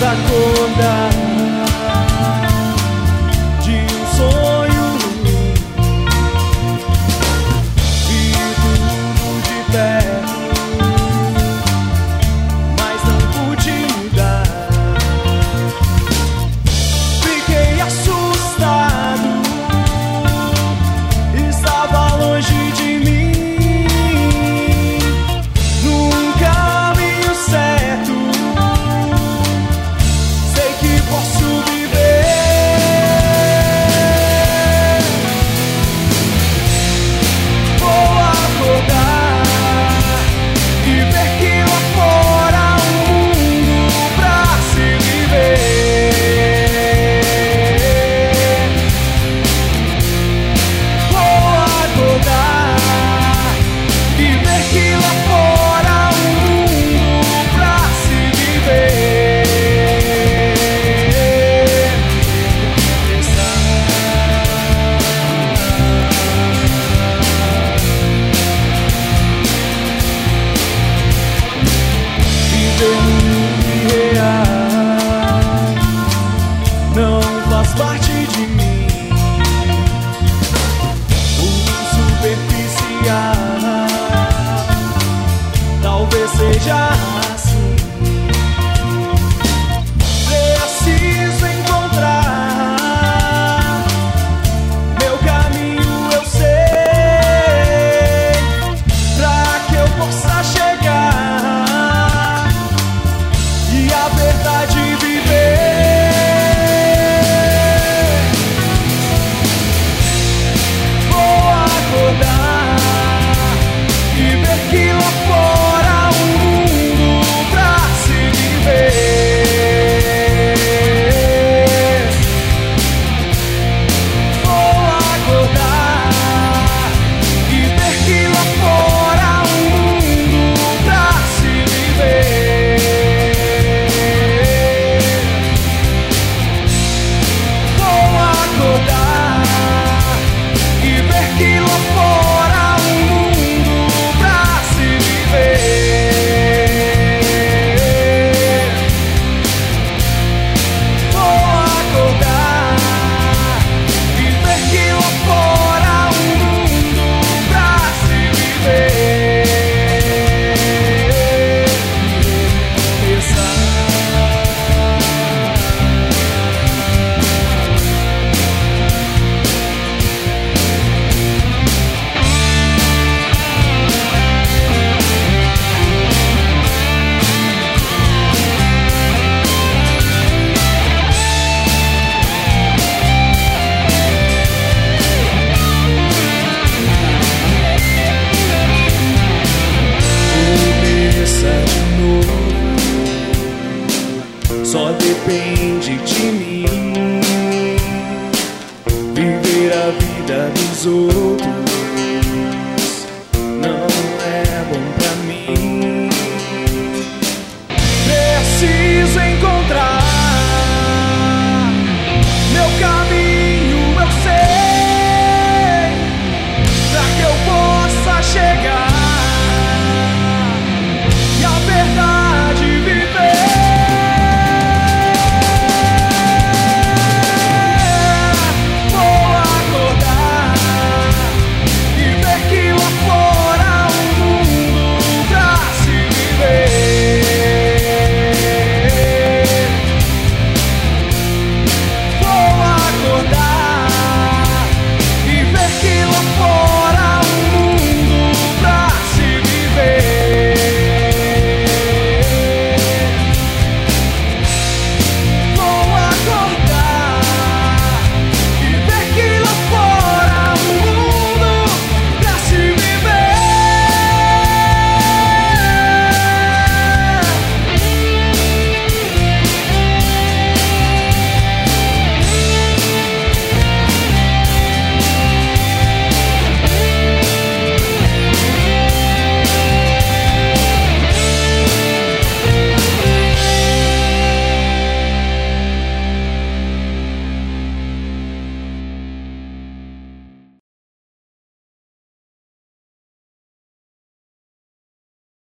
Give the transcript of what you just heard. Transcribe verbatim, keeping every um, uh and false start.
acordar de um sonho, vi tudo de perto, mas não pude mudar. Fiquei assustado, estava longe de mim, num caminho certo. Sei que posso viver. Vou acordar e ver que lá fora há um mundo pra se viver. Vou acordar e ver que lá fora há um mundo pra se viver. Viver no mundo irreal não faz parte de mim. O superficial talvez seja assim. Preciso encontrar meu caminho, eu sei, pra que eu possa chegar e a verdade viver. Vou acordar e ver que lá fora há um mundo pra se viver. Vou acordar e ver que lá fora há um mundo pra se viver. Vou acordar e ver que lá fora há um mundo pra se viver. Vou acordar e ver que lá fora há um mundo pra se viver. Começar. Começar de novo só depende de mim. Viver a vida dos outros